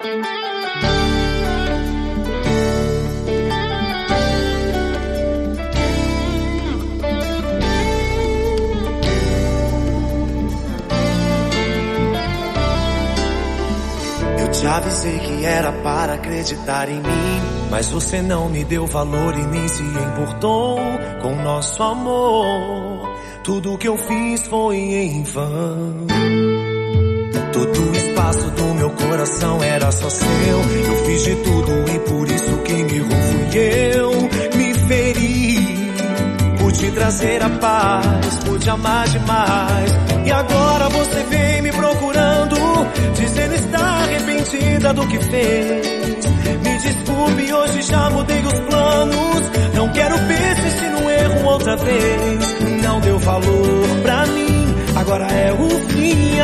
Te avisei que era para acreditar em mim, mas você não me deu valor e nem se importou com nosso amor. Tudo que eu fiz foi em vão. Todo o espaço do meu coração era só seu. Eu fiz de tudo e por isso quem me errou fui eu. Me feri por te trazer a paz, por te amar demais. E agora você vem me procurando, dizendo estar arrependida do que fez. Me desculpe, hoje já mudei os planos. Não quero persistir no erro outra vez. Não deu valor pra mim, agora é o fim,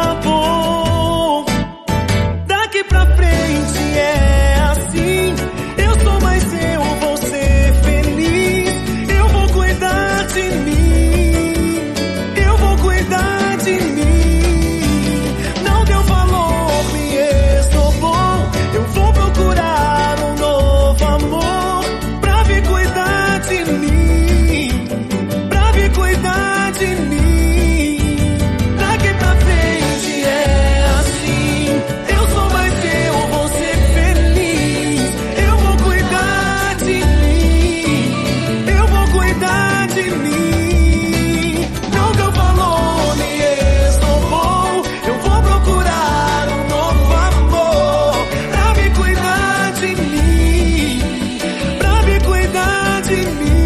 acabou. Daqui pra frente é assim. Eu sou mais eu, vou ser feliz. Eu vou cuidar de mim. Eu vou cuidar de mim. Não deu valor, me esnobou. Eu vou procurar um novo amor pra vir cuidar de mim, pra vir cuidar de mim. Daqui pra frente é assim. Eu sou mais eu, vou ser feliz. Eu vou cuidar de mim. Eu vou cuidar de mim. Não deu valor, me esnobou. Eu vou procurar um novo amor pra me cuidar de mim, pra me cuidar de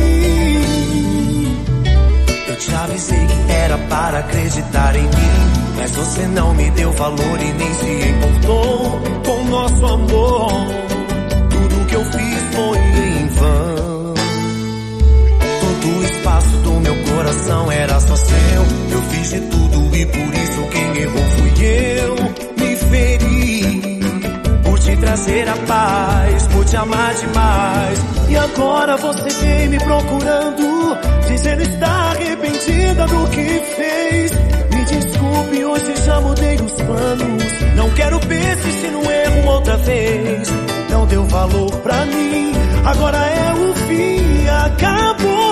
mim. Eu te avisei que era para acreditar em mim, mas você não me deu valor e nem se importou com nosso amor. Tudo que eu fiz foi em vão. Todo o espaço do meu coração era só seu. Eu fiz de tudo e por isso quem errou fui eu. Me feri por te trazer a paz, por te amar demais. E agora você vem me procurando, dizendo estar arrependida do que fez. Me desculpe, hoje já mudei os planos. Não quero persistir no erro outra vez. Não deu valor pra mim, agora é o fim, acabou.